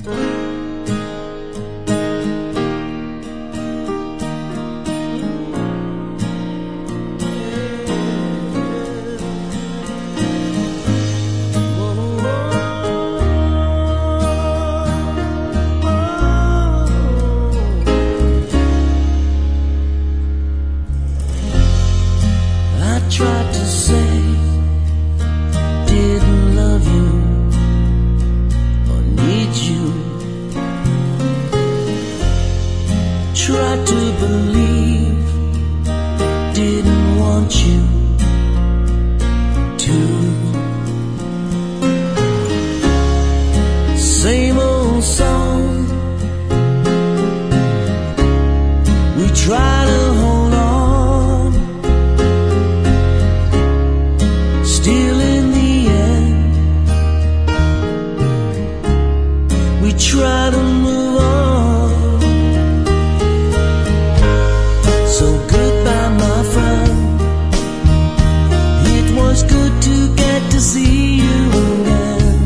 Tried to say didn't love you or need you. Tried to believe didn't want you to. Same old song. We try to hold on. Still in the end, we try to move on. So goodbye, my friend. It was good to get to see you again.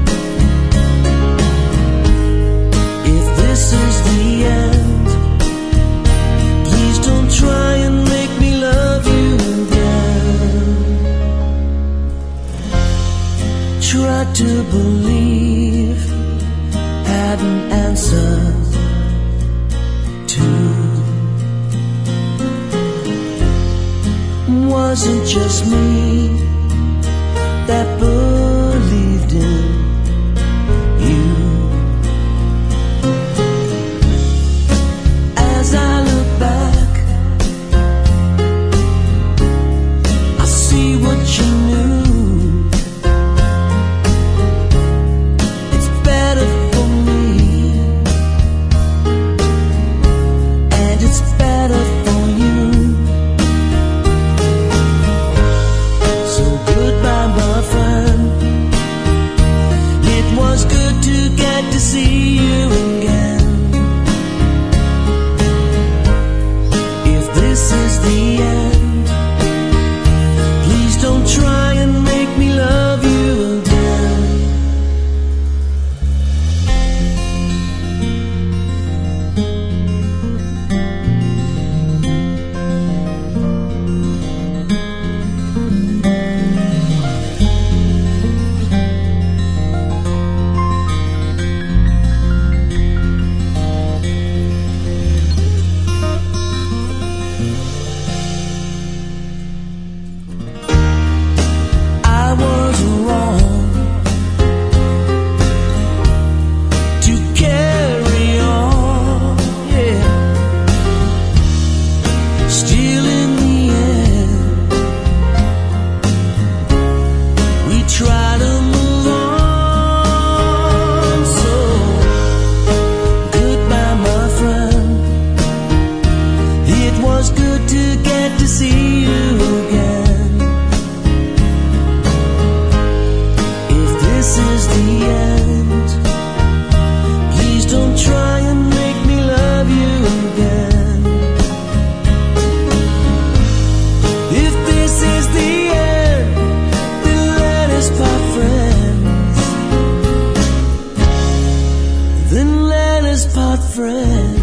If this is the end, please don't try and make me love you again. Tried to believe had an answer to. Wasn't just me that believed in you. As I look back, I see what you knew. To see you again. If this is the end, please don't try and make me love you again. Try to move on. So goodbye, my friend. It was good to get to see you again. If this is the end, please don't try and make me love you again. If this is the end, part friends, then let us part friends.